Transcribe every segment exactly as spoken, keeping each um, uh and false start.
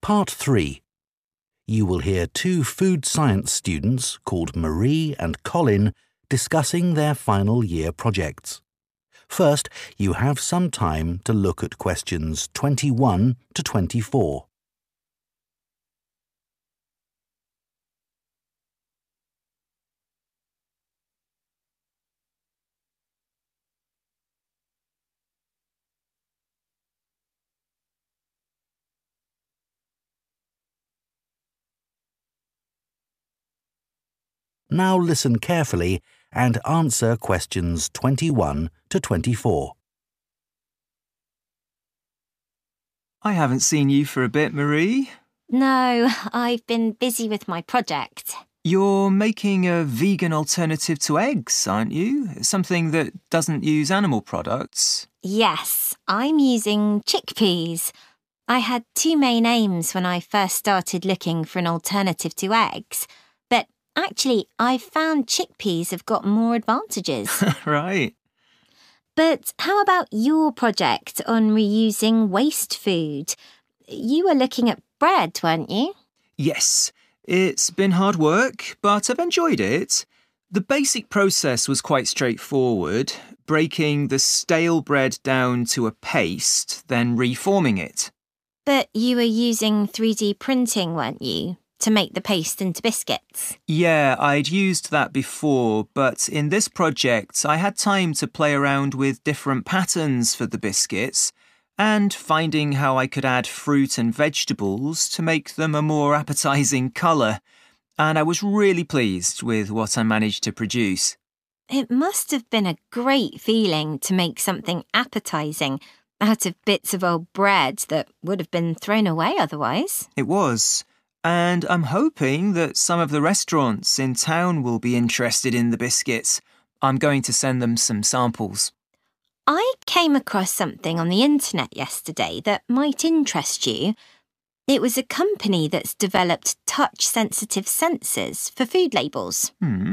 Part three. You will hear two food science students called Marie and Colin discussing their final year projects. First, you have some time to look at questions twenty-one to twenty-four. Now listen carefully and answer questions twenty-one to twenty-four. I haven't seen you for a bit, Marie. No, I've been busy with my project. You're making a vegan alternative to eggs, aren't you? Something that doesn't use animal products. Yes, I'm using chickpeas. I had two main aims when I first started looking for an alternative to eggs, but actually I found chickpeas have got more advantages. Right. But how about your project on reusing waste food? You were looking at bread, weren't you? Yes, it's been hard work, but I've enjoyed it. The basic process was quite straightforward, breaking the stale bread down to a paste, then reforming it. But you were using three D printing, weren't you, to make the paste into biscuits? Yeah, I'd used that before, but in this project I had time to play around with different patterns for the biscuits and finding how I could add fruit and vegetables to make them a more appetising colour, and I was really pleased with what I managed to produce. It must have been a great feeling to make something appetising out of bits of old bread that would have been thrown away otherwise. It was. And I'm hoping that some of the restaurants in town will be interested in the biscuits. I'm going to send them some samples. I came across something on the internet yesterday that might interest you. It was a company that's developed touch-sensitive sensors for food labels. Hmm.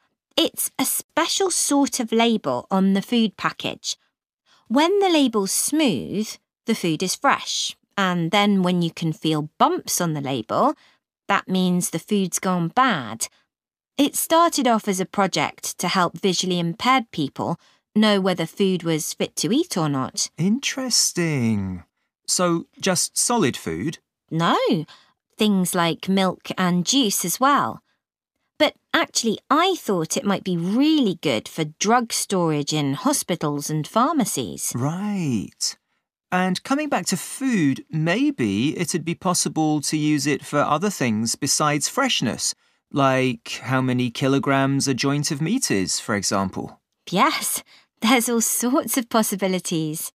It's a special sort of label on the food package. When the label's smooth, the food is fresh. And then when you can feel bumps on the label, that means the food's gone bad. It started off as a project to help visually impaired people know whether food was fit to eat or not. Interesting. So, just solid food? No, things like milk and juice as well. But actually, I thought it might be really good for drug storage in hospitals and pharmacies. Right. And coming back to food, maybe it'd be possible to use it for other things besides freshness, like how many kilograms a joint of meat is, for example. Yes, there's all sorts of possibilities.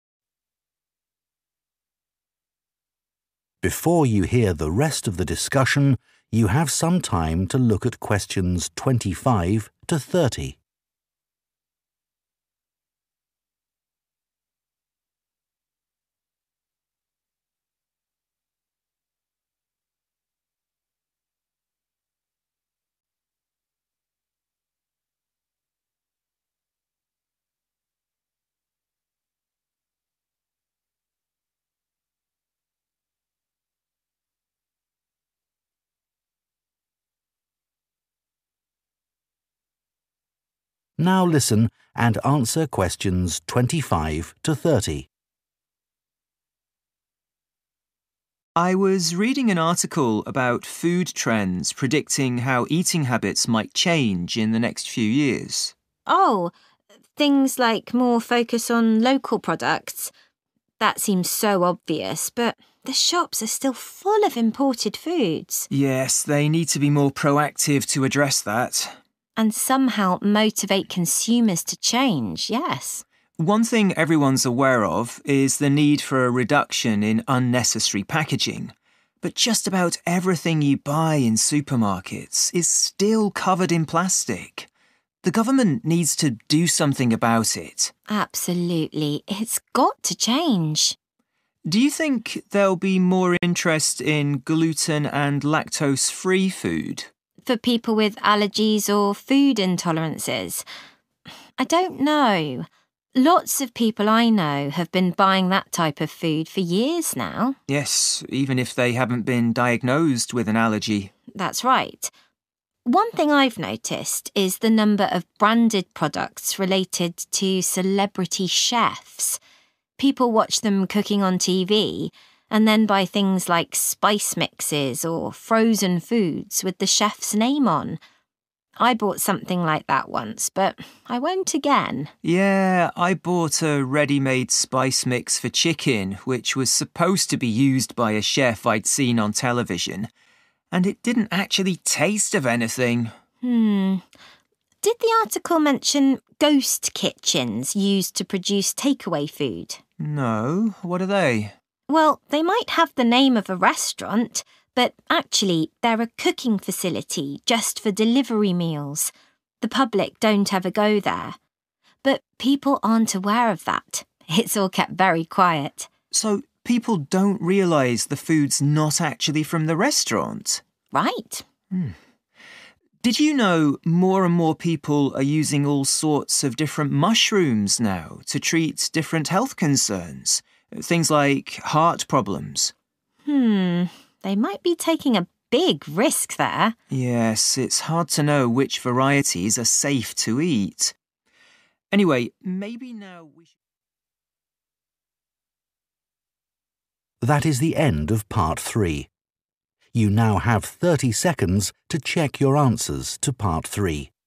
Before you hear the rest of the discussion, you have some time to look at questions twenty-five to thirty. Now listen and answer questions twenty-five to thirty. I was reading an article about food trends predicting how eating habits might change in the next few years. Oh, things like more focus on local products. That seems so obvious, but the shops are still full of imported foods. Yes, they need to be more proactive to address that. And somehow motivate consumers to change, yes. One thing everyone's aware of is the need for a reduction in unnecessary packaging. But just about everything you buy in supermarkets is still covered in plastic. The government needs to do something about it. Absolutely. It's got to change. Do you think there'll be more interest in gluten and lactose-free food? For people with allergies or food intolerances? I don't know. Lots of people I know have been buying that type of food for years now. Yes, even if they haven't been diagnosed with an allergy. That's right. One thing I've noticed is the number of branded products related to celebrity chefs. People watch them cooking on T V and then buy things like spice mixes or frozen foods with the chef's name on. I bought something like that once, but I won't again. Yeah, I bought a ready-made spice mix for chicken, which was supposed to be used by a chef I'd seen on television, and it didn't actually taste of anything. Hmm. Did the article mention ghost kitchens used to produce takeaway food? No, what are they? Well, they might have the name of a restaurant, but actually they're a cooking facility just for delivery meals. The public don't ever go there. But people aren't aware of that. It's all kept very quiet. So people don't realise the food's not actually from the restaurant? Right. Hmm. Did you know more and more people are using all sorts of different mushrooms now to treat different health concerns? Things like heart problems. Hmm, they might be taking a big risk there. Yes, it's hard to know which varieties are safe to eat. Anyway, maybe now we should... That is the end of part three. You now have thirty seconds to check your answers to part three.